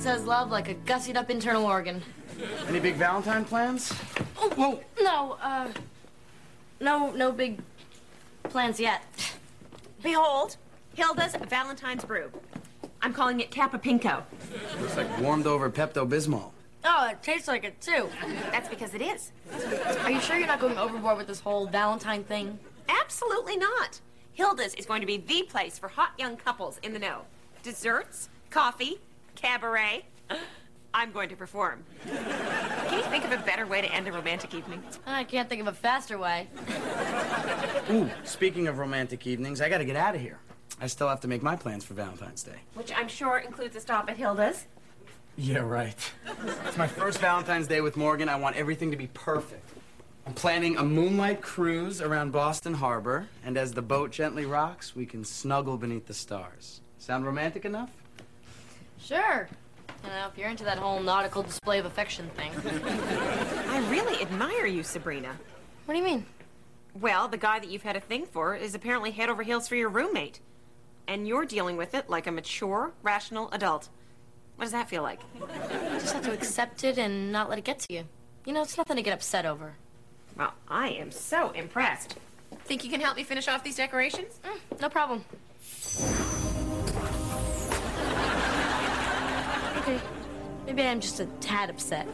says love like a gussied up internal organ. Any big Valentine plans? Oh, whoa. No big plans yet. Behold, Hilda's Valentine's brew. I'm calling it Kappa Pinko. Looks like warmed over Pepto-Bismol. Oh, it tastes like it, too. That's because it is. Are you sure you're not going overboard with this whole Valentine thing? Absolutely not. Hilda's is going to be the place for hot young couples in the know. Desserts, coffee, cabaret. I'm going to perform. Can you think of a better way to end a romantic evening? I can't think of a faster way. Ooh, speaking of romantic evenings, I gotta get out of here. I still have to make my plans for Valentine's Day. Which I'm sure includes a stop at Hilda's. Yeah, right. It's my first Valentine's Day with Morgan. I want everything to be perfect. I'm planning a moonlight cruise around Boston Harbor, and as the boat gently rocks, we can snuggle beneath the stars. Sound romantic enough? Sure. You know, if you're into that whole nautical display of affection thing. I really admire you, Sabrina. What do you mean? Well, the guy that you've had a thing for is apparently head over heels for your roommate. And you're dealing with it like a mature, rational adult. What does that feel like? You just have to accept it and not let it get to you. You know, it's nothing to get upset over. Well, I am so impressed. Think you can help me finish off these decorations? No problem. Okay. Maybe I'm just a tad upset.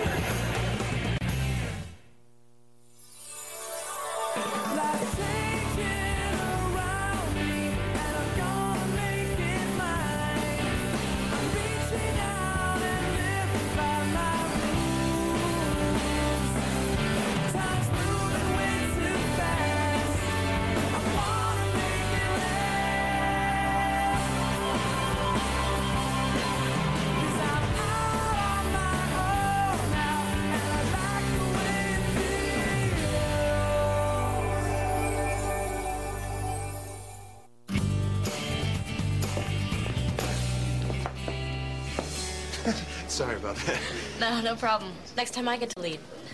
Sorry about that. No problem. Next time I get to lead.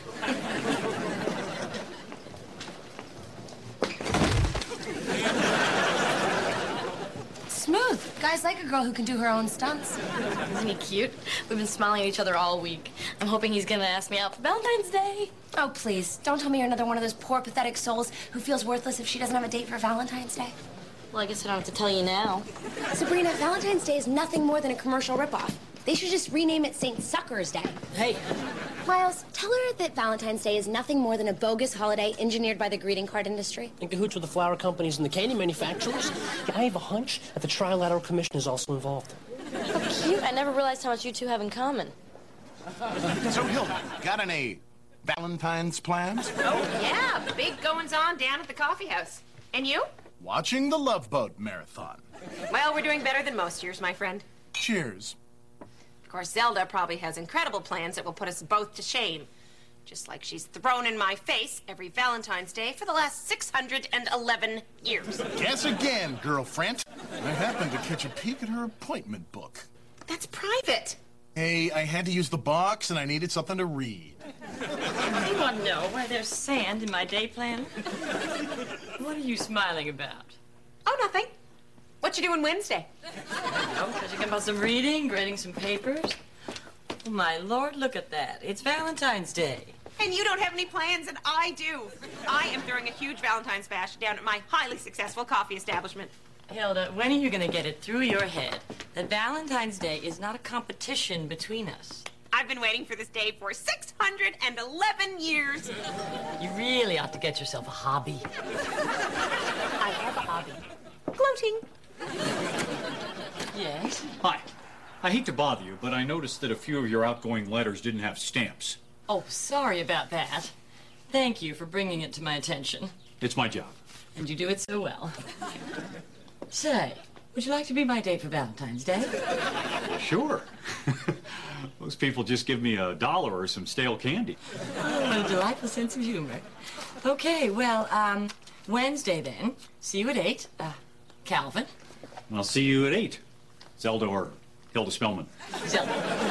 Smooth. Guys like a girl who can do her own stunts. Isn't he cute? We've been smiling at each other all week. I'm hoping he's gonna ask me out for Valentine's Day. Oh, please. Don't tell me you're another one of those poor, pathetic souls who feels worthless if she doesn't have a date for Valentine's Day. Well, I guess I don't have to tell you now. Sabrina, Valentine's Day is nothing more than a commercial ripoff. They should just rename it St. Sucker's Day. Hey. Miles, tell her that Valentine's Day is nothing more than a bogus holiday engineered by the greeting card industry. In cahoots with the flower companies and the candy manufacturers. Yeah, I have a hunch that the Trilateral Commission is also involved. How cute. I never realized how much you two have in common. So, Hilda, got any Valentine's plans? Oh, yeah. Big goings-on down at the coffee house. And you? Watching the Love Boat Marathon. Well, we're doing better than most years, my friend. Cheers. Of course, Zelda probably has incredible plans that will put us both to shame. Just like she's thrown in my face every Valentine's Day for the last 611 years. Guess again, girlfriend. I happened to catch a peek at her appointment book. That's private. Hey, I had to use the box and I needed something to read. Anyone know why there's sand in my day plan? What are you smiling about? Oh, nothing. What you doing Wednesday? Oh, catching up on some reading, grading some papers. Oh, my Lord, look at that. It's Valentine's Day. And you don't have any plans, and I do. I am throwing a huge Valentine's bash down at my highly successful coffee establishment. Hilda, when are you going to get it through your head that Valentine's Day is not a competition between us? I've been waiting for this day for 611 years. You really ought to get yourself a hobby. I have a hobby. Gloating. Yes? Hi. I hate to bother you, but I noticed that a few of your outgoing letters didn't have stamps. Oh, sorry about that. Thank you for bringing it to my attention. It's my job. And you do it so well. Say, would you like to be my date for Valentine's Day? Sure. Most people just give me $1 or some stale candy. Oh, a delightful sense of humor. Okay, well, Wednesday then. See you at 8. Calvin. I'll see you at 8. Zelda or Hilda Spellman. Zelda.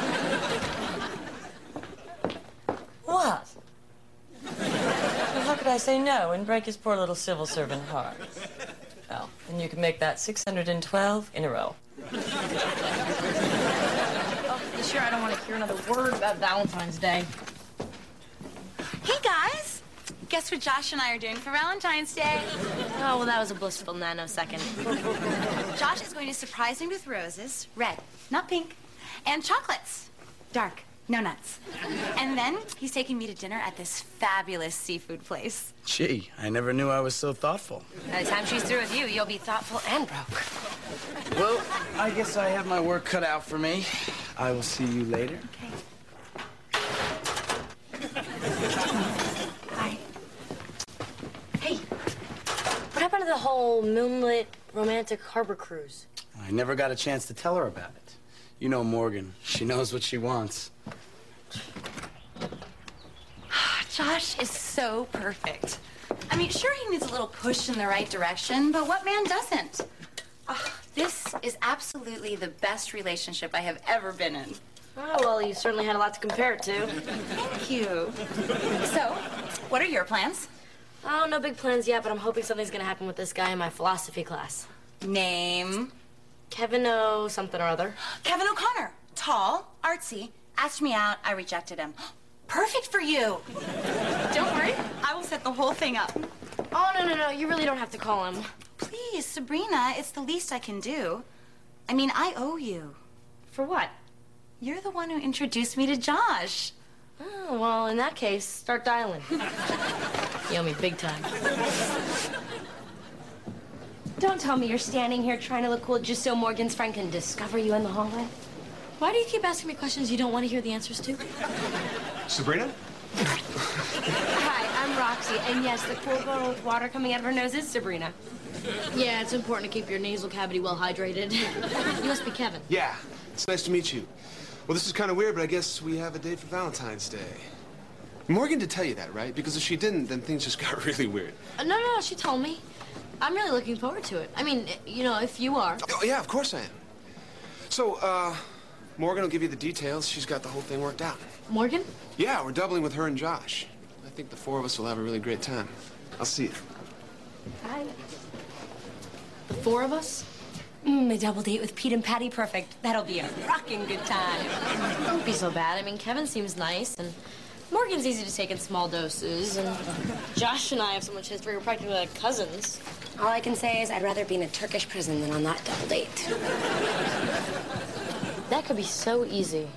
What? Well, how could I say no and break his poor little civil servant heart? Well, then you can make that 612 in a row. Oh, the sure I don't want to hear another word about Valentine's Day. Hey, guys. Guess what Josh and I are doing for Valentine's Day? Oh, well, that was a blissful nanosecond. Josh is going to surprise me with roses, red, not pink, and chocolates, dark, no nuts. And then he's taking me to dinner at this fabulous seafood place. Gee, I never knew I was so thoughtful. By the time she's through with you, you'll be thoughtful and broke. Well, I guess I have my work cut out for me. I will see you later. Okay. Bye. Hey, what happened to the whole moonlit romantic harbor cruise? I never got a chance to tell her about it. You know Morgan. She knows what she wants. Josh is so perfect. I mean, sure, he needs a little push in the right direction, but what man doesn't? This is absolutely the best relationship I have ever been in. Oh, well, you certainly had a lot to compare it to. Thank you. So, what are your plans? Oh, no big plans yet, but I'm hoping something's gonna happen with this guy in my philosophy class. Name? Kevin O. something or other. Kevin O'Connor. Tall, artsy, asked me out, I rejected him. Perfect for you. Don't worry, I will set the whole thing up. Oh, no, you really don't have to call him. Please, Sabrina, it's the least I can do. I mean, I owe you. For what? You're the one who introduced me to Josh. Oh, well, in that case, start dialing. You owe me big time. Don't tell me you're standing here trying to look cool just so Morgan's friend can discover you in the hallway. Why do you keep asking me questions you don't want to hear the answers to? Sabrina? Hi, I'm Roxy, and yes, the cool girl with water coming out of her nose is Sabrina. Yeah, it's important to keep your nasal cavity well hydrated. You must be Kevin. Yeah, it's nice to meet you. Well, this is kind of weird, but I guess we have a date for Valentine's Day. Morgan did tell you that, right? Because if she didn't, then things just got really weird. No, she told me. I'm really looking forward to it. I mean, you know, if you are. Oh, yeah, of course I am. So, Morgan will give you the details. She's got the whole thing worked out. Morgan? Yeah, we're doubling with her and Josh. I think the four of us will have a really great time. I'll see you. Hi. The four of us? A double date with Pete and Patty, perfect. That'll be a rocking good time. Don't be so bad. I mean, Kevin seems nice, and Morgan's easy to take in small doses, and Josh and I have so much history, we're practically like cousins. All I can say is I'd rather be in a Turkish prison than on that double date. That could be so easy.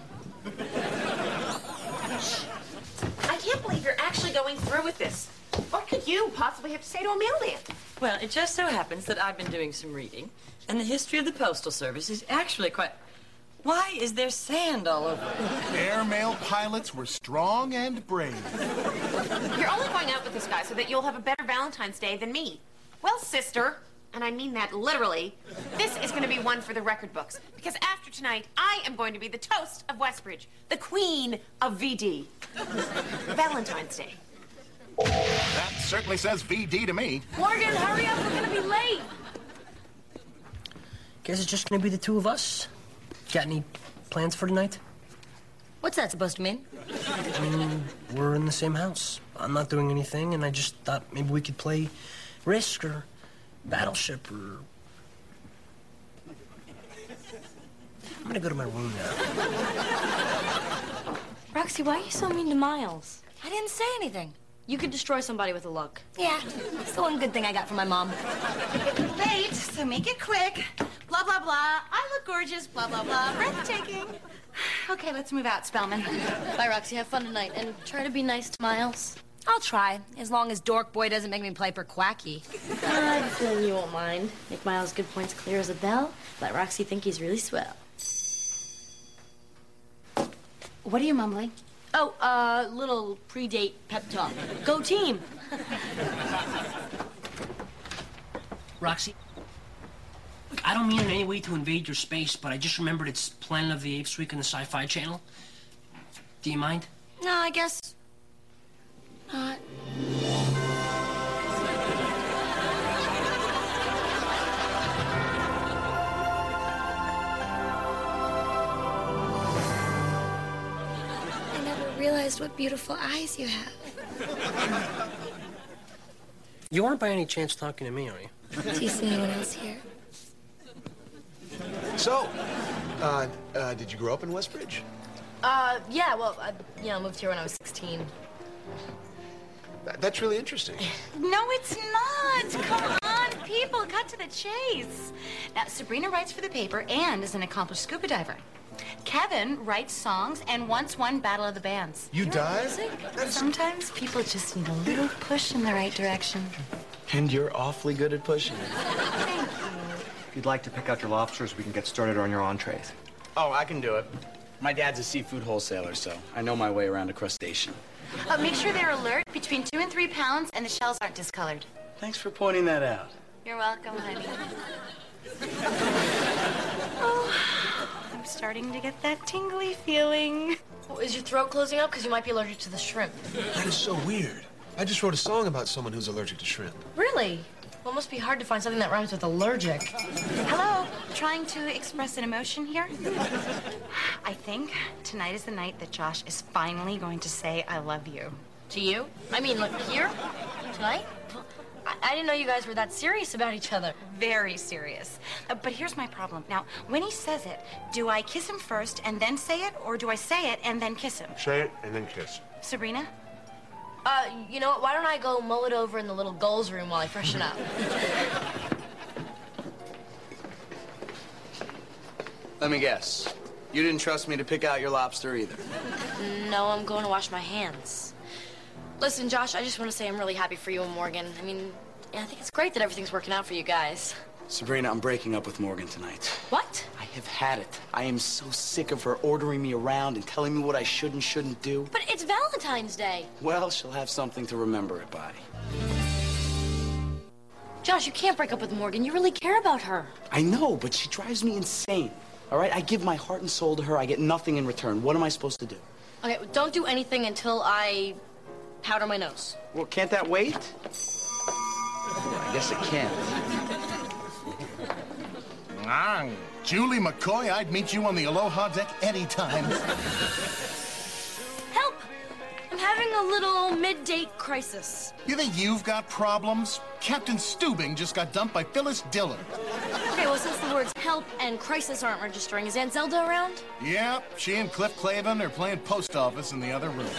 I can't believe you're actually going through with this. What could you possibly have to say to a mailman? Well, it just so happens that I've been doing some reading, and the history of the Postal Service is actually quite... Why is there sand all over? Airmail pilots were strong and brave. You're only going out with this guy so that you'll have a better Valentine's Day than me. Well, sister, and I mean that literally, this is going to be one for the record books. Because after tonight, I am going to be the toast of Westbridge, the queen of VD. Valentine's Day. That certainly says VD to me. Morgan, hurry up, we're gonna be late. Guess it's just gonna be the two of us. Got any plans for tonight? What's that supposed to mean? I mean, we're in the same house. I'm not doing anything, and I just thought maybe we could play Risk or Battleship or... I'm gonna go to my room now. Roxy, why are you so mean to Miles? I didn't say anything. You could destroy somebody with a look. Yeah, it's the one good thing I got from my mom. Late, so make it quick. Blah, blah, blah. I look gorgeous. Blah, blah, blah. Breathtaking. Okay, let's move out, Spellman. Bye, Roxy. Have fun tonight, and try to be nice to Miles. I'll try, as long as Dork Boy doesn't make me play for Quacky. I have a feeling you won't mind. Make Miles' good points clear as a bell. Let Roxy think he's really swell. What are you mumbling? Oh, little pre-date pep talk. Go team! Roxy, look, I don't mean in any way to invade your space, but I just remembered it's Planet of the Apes week on the Sci-Fi Channel. Do you mind? No, I guess not. I never realized what beautiful eyes you have. You aren't by any chance talking to me, are you? Do you see anyone else here? So, did you grow up in Westbridge? Yeah, well, I moved here when I was 16. That's really interesting. No, it's not. Come on, people, cut to the chase. Now, Sabrina writes for the paper and is an accomplished scuba diver. Kevin writes songs and once won Battle of the Bands. You dive? Sometimes people just need a little push in the right direction. And you're awfully good at pushing. Thank you. If you'd like to pick out your lobsters, we can get started on your entrees. Oh, I can do it. My dad's a seafood wholesaler, so I know my way around a crustacean. Make sure they're alert, between 2 and 3 pounds, and the shells aren't discolored. Thanks for pointing that out. You're welcome, honey. Oh, I'm starting to get that tingly feeling. Oh, is your throat closing up? Because you might be allergic to the shrimp. That is so weird. I just wrote a song about someone who's allergic to shrimp. Really? Well, it must be hard to find something that rhymes with allergic. Hello, trying to express an emotion here? I think tonight is the night that Josh is finally going to say, I love you. To you? I mean, like, here? Tonight? I didn't know you guys were that serious about each other. Very serious. But here's my problem. Now, when he says it, do I kiss him first and then say it, or do I say it and then kiss him? Say it and then kiss. Sabrina? You know what? Why don't I go mull it over in the little goals room while I freshen up? Let me guess. You didn't trust me to pick out your lobster either. No, I'm going to wash my hands. Listen, Josh, I just want to say I'm really happy for you and Morgan. I mean, I think it's great that everything's working out for you guys. Sabrina, I'm breaking up with Morgan tonight. What? I have had it. I am so sick of her ordering me around and telling me what I should and shouldn't do. But it's Valentine's Day. Well, she'll have something to remember it by. Josh, you can't break up with Morgan. You really care about her. I know, but she drives me insane. All right? I give my heart and soul to her. I get nothing in return. What am I supposed to do? Okay, well, don't do anything until I powder my nose. Well, can't that wait? I guess it can't. Julie McCoy, I'd meet you on the Aloha deck anytime. Help! I'm having a little mid-date crisis. You think you've got problems? Captain Steubing just got dumped by Phyllis Diller. Okay, well, since the words help and crisis aren't registering, is Aunt Zelda around? Yeah, she and Cliff Clavin are playing post office in the other room.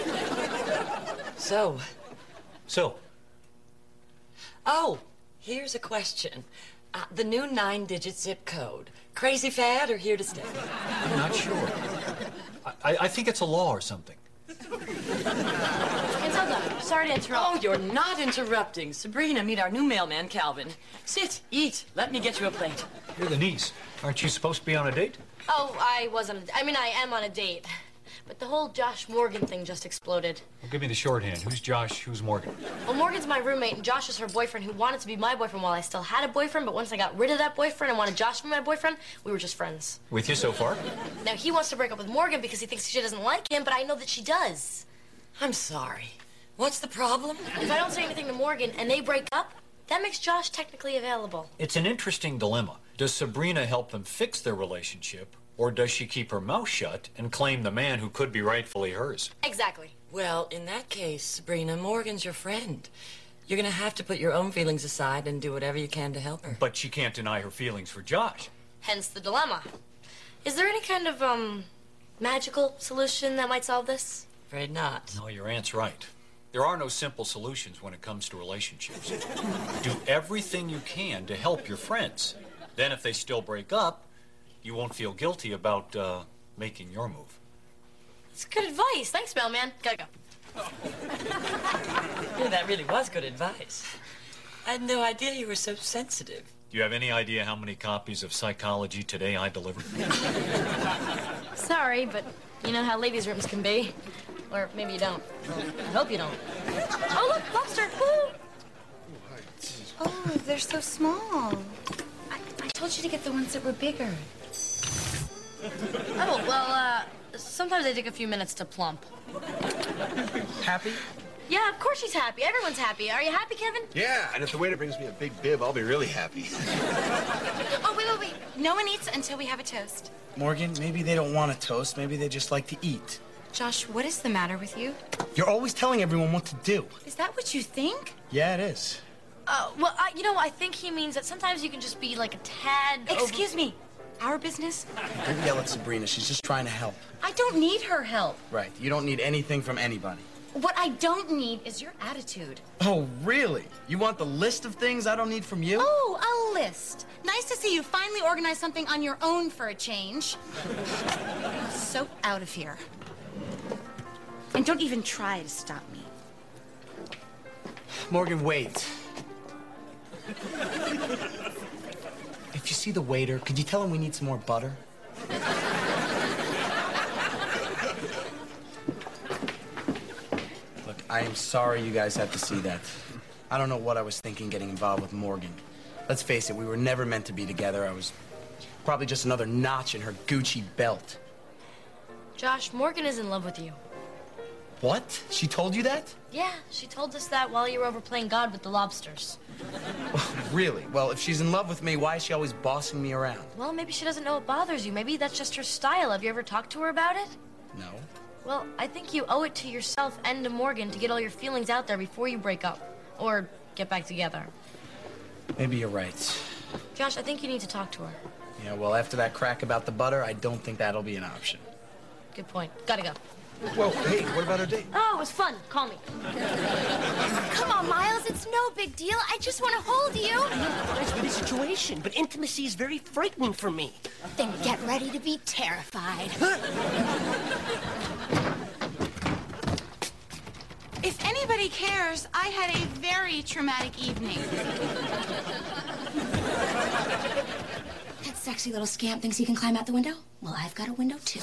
So, So, oh, here's a question. The new 9-digit zip code. Crazy fad or here to stay? I'm not sure. I think it's a law or something. Aunt Zelda, sorry to interrupt. Oh, you're not interrupting. Sabrina, meet our new mailman, Calvin. Sit, eat. Let me get you a plate. You're the niece. Aren't you supposed to be on a date? Oh, I am on a date. But the whole Josh Morgan thing just exploded. Well, give me the shorthand. Who's Josh? Who's Morgan? Well, Morgan's my roommate, and Josh is her boyfriend who wanted to be my boyfriend while I still had a boyfriend, but once I got rid of that boyfriend and wanted Josh to be my boyfriend, we were just friends. With you so far? Now, he wants to break up with Morgan because he thinks she doesn't like him, but I know that she does. I'm sorry. What's the problem? If I don't say anything to Morgan and they break up, that makes Josh technically available. It's an interesting dilemma. Does Sabrina help them fix their relationship, or does she keep her mouth shut and claim the man who could be rightfully hers? Exactly. Well, in that case, Sabrina, Morgan's your friend. You're gonna have to put your own feelings aside and do whatever you can to help her. But she can't deny her feelings for Josh. Hence the dilemma. Is there any kind of, magical solution that might solve this? Afraid not. No, your aunt's right. There are no simple solutions when it comes to relationships. Do everything you can to help your friends. Then if they still break up, you won't feel guilty about making your move. It's good advice. Thanks, mailman. Gotta go. Yeah, that really was good advice. I had no idea you were so sensitive. Do you have any idea how many copies of Psychology Today I delivered? Sorry, but you know how ladies' rooms can be. Or maybe you don't. I hope you don't. Oh, look, lobster. Woo! Oh, they're so small. I told you to get the ones that were bigger. Oh, well, sometimes they take a few minutes to plump. Happy? Yeah, of course she's happy. Everyone's happy. Are you happy, Kevin? Yeah, and if the waiter brings me a big bib, I'll be really happy. Oh, wait. No one eats until we have a toast. Morgan, maybe they don't want a toast. Maybe they just like to eat. Josh, what is the matter with you? You're always telling everyone what to do. Is that what you think? Yeah, it is. Well, I think he means that sometimes you can just be like a tad... Excuse me. our business? Don't yell at Sabrina. She's just trying to help. I don't need her help. Right. You don't need anything from anybody. What I don't need is your attitude. Oh, really? You want the list of things I don't need from you? Oh, a list. Nice to see you finally organize something on your own for a change. So out of here. And don't even try to stop me. Morgan, wait. If you see the waiter, could you tell him we need some more butter? Look, I am sorry you guys had to see that. I don't know what I was thinking getting involved with Morgan. Let's face it, we were never meant to be together. I was probably just another notch in her Gucci belt. Josh, Morgan is in love with you. What? She told you that? Yeah, she told us that while you were over playing God with the lobsters. Really? Well, if she's in love with me, why is she always bossing me around? Well, maybe she doesn't know it bothers you. Maybe that's just her style. Have you ever talked to her about it? No. Well, I think you owe it to yourself and to Morgan to get all your feelings out there before you break up. Or get back together. Maybe you're right. Josh, I think you need to talk to her. Yeah, well, after that crack about the butter, I don't think that'll be an option. Good point. Gotta go. Whoa, hey, what about our date? Oh, it was fun. Call me. Come on, Miles. It's no big deal. I just want to hold you. Nice for the situation, but intimacy is very frightening for me. Then get ready to be terrified. If anybody cares, I had a very traumatic evening. That sexy little scamp thinks he can climb out the window? Well, I've got a window, too.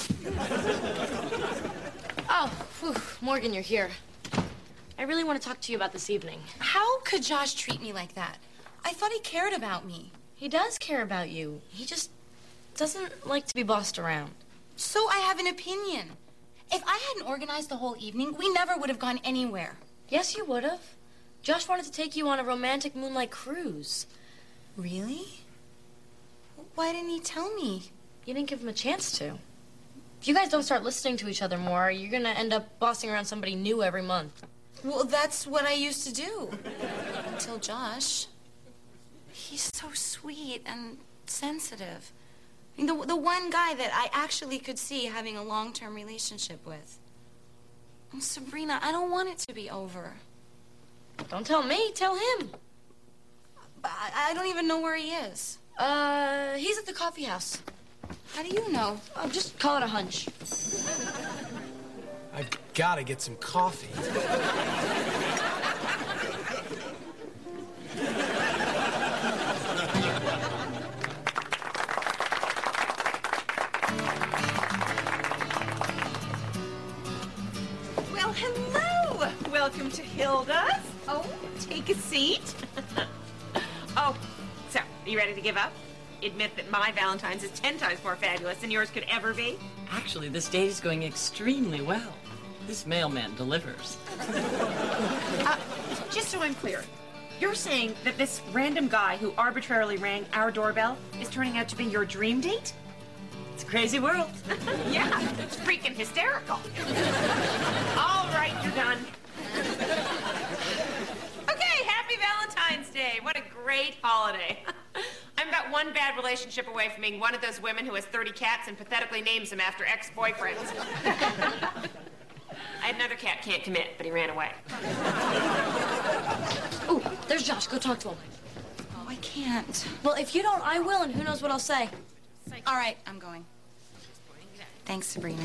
Oh, whew. Morgan, you're here. I really want to talk to you about this evening. How could Josh treat me like that? I thought he cared about me. He does care about you. He just doesn't like to be bossed around. So I have an opinion. If I hadn't organized the whole evening, we never would have gone anywhere. Yes, you would have. Josh wanted to take you on a romantic moonlight cruise. Really? Why didn't he tell me? You didn't give him a chance to. If you guys don't start listening to each other more, you're gonna end up bossing around somebody new every month. Well, that's what I used to do. Until Josh. He's so sweet and sensitive. I mean, the one guy that I actually could see having a long-term relationship with. And Sabrina, I don't want it to be over. Don't tell me, tell him. I don't even know where he is. He's at the coffee house. How do you know? Just call it a hunch. I've got to get some coffee. Well, hello. Welcome to Hilda's. Oh, take a seat. Oh, so, are you ready to give up? Admit that my Valentine's is 10 times more fabulous than yours could ever be? Actually, this date is going extremely well. This mailman delivers. Just so I'm clear, you're saying that this random guy who arbitrarily rang our doorbell is turning out to be your dream date? It's a crazy world. Yeah, it's freaking hysterical. All right, you're done. Okay, happy Valentine's Day. What a great holiday. I'm about one bad relationship away from being one of those women who has 30 cats and pathetically names them after ex-boyfriends. I had another cat, can't commit, but he ran away. Oh, there's Josh. Go talk to him. Oh, I can't. Well, if you don't, I will, and who knows what I'll say. All right, I'm going. Thanks, Sabrina.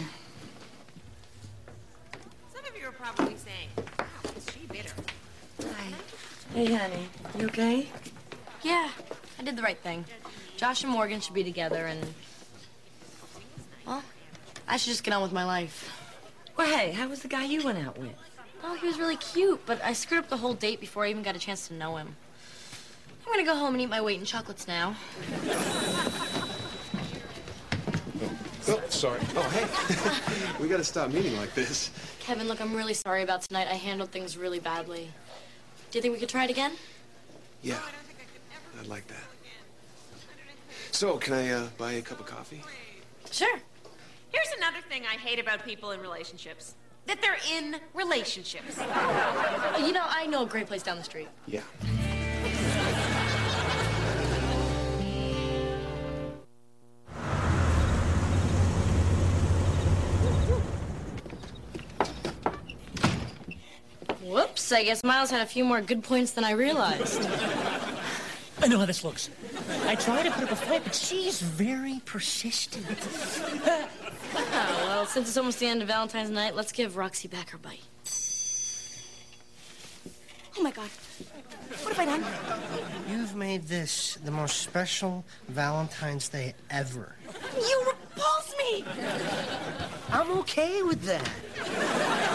Some of you are probably saying, wow, is she bitter? Hi. Hey, honey. You okay? Yeah, I did the right thing. Josh and Morgan should be together, and... well, I should just get on with my life. Well, hey, how was the guy you went out with? Oh, he was really cute, but I screwed up the whole date before I even got a chance to know him. I'm gonna go home and eat my weight in chocolates now. Oh, sorry. Oh, hey. We gotta stop meeting like this. Kevin, look, I'm really sorry about tonight. I handled things really badly. Do you think we could try it again? Yeah, I'd like that. So, can I buy you a cup of coffee? Sure. Here's another thing I hate about people in relationships. That they're in relationships. You know, I know a great place down the street. Yeah. Oops, I guess Miles had a few more good points than I realized. I know how this looks. I try to put up a fight, but she's very persistent. Well, since it's almost the end of Valentine's night, let's give Roxy back her bite. Oh, my God. What have I done? You've made this the most special Valentine's Day ever. You repulse me! I'm okay with that.